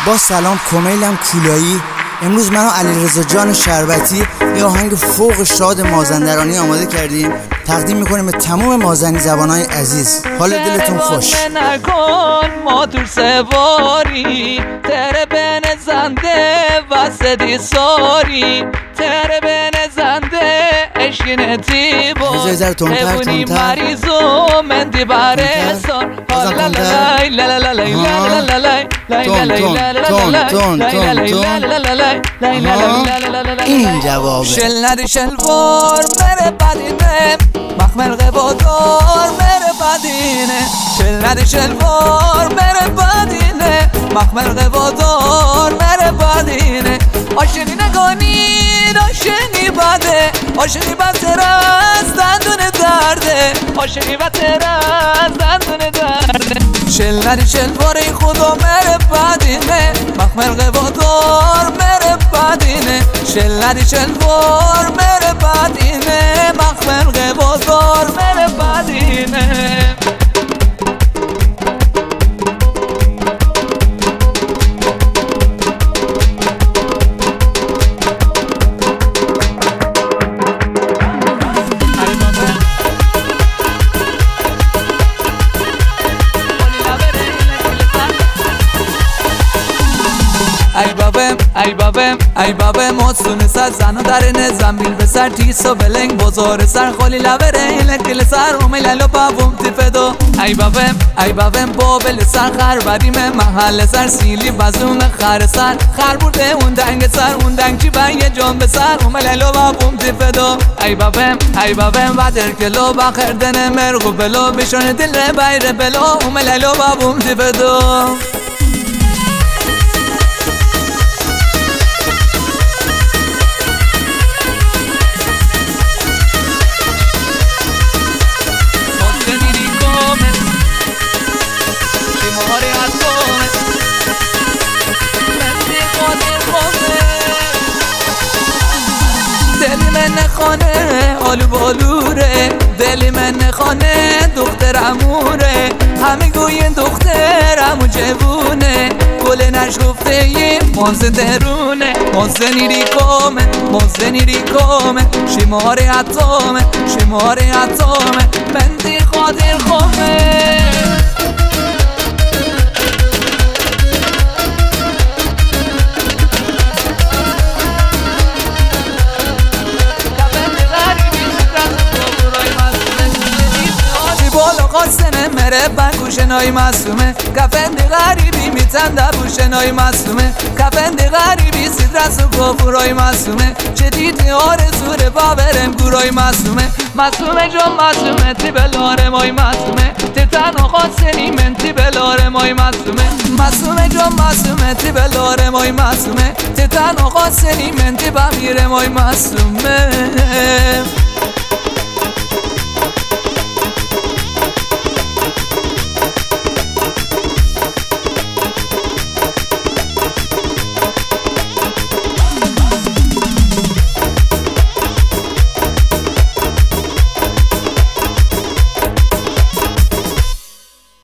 با سلام، کمیلم کولایی. امروز من و علیرضا جان شربتی یه آهنگ فوق شاد مازندرانی آماده کردیم، تقدیم میکنیم به تمام مازنی زبانای عزیز. حال دلتون خوش. نکن موتور سواری تره بنزنده وسدی ساری تره بنزنده اشینتی بود هبونی مریضو مندی برسار این جوابه. شل ندی شلوار مره بدینه مخمرقه بادار مره بدینه شل ندی شلوار مره بدینه مخمرقه بادار مره بدینه آشنی نکنید آشنی بده آشنی بسر از دندون درده آشنی بسر از دندون درده شل ندی شلواری خدا مره بدینه مخمرقه بادار مره بدینه شل ندی شلوار مره بدینه مخمرقه بادار مره بدینه ای بابه مصون سر زنو درنه زنبیل به سر تیس و بلنگ بزار سر خالی لبره اینکل سر اومی لیلو بابوم تیفدو ای بابه بابل سر خر بدیم محل سر سیلی بزون خر سر خر برده اون دنگ سر اون دنگ چی بنگ جان به سر اومی لیلو بابوم تیفدو ای بابه بدر کلو بخردن مرغو بلو بشون دل بیر بلو اومی لیلو بابوم تیفدو دلی من خانه آلو بالوره دلی من خانه دخترموره همه گوین دخترمو جوونه گل نشگفته یه مازن درونه مازنی ریکامه شماره اتامه من دی خاطر خومه سنه مره بنگوشنای مصومه کفندی غریبی میتنده بوشنای مصومه کفندی غریبی سیدرس و گفورای مصومه چه دیدی آرزوره بابرم گورای مصومه جون مصومه تی بلاره مای مصومه تی تنها خواستنی من تی بلاره مای مصومه جون مصومه تی بلاره مای مصومه تی تنها خواستنی من تی بمیره مای مصومه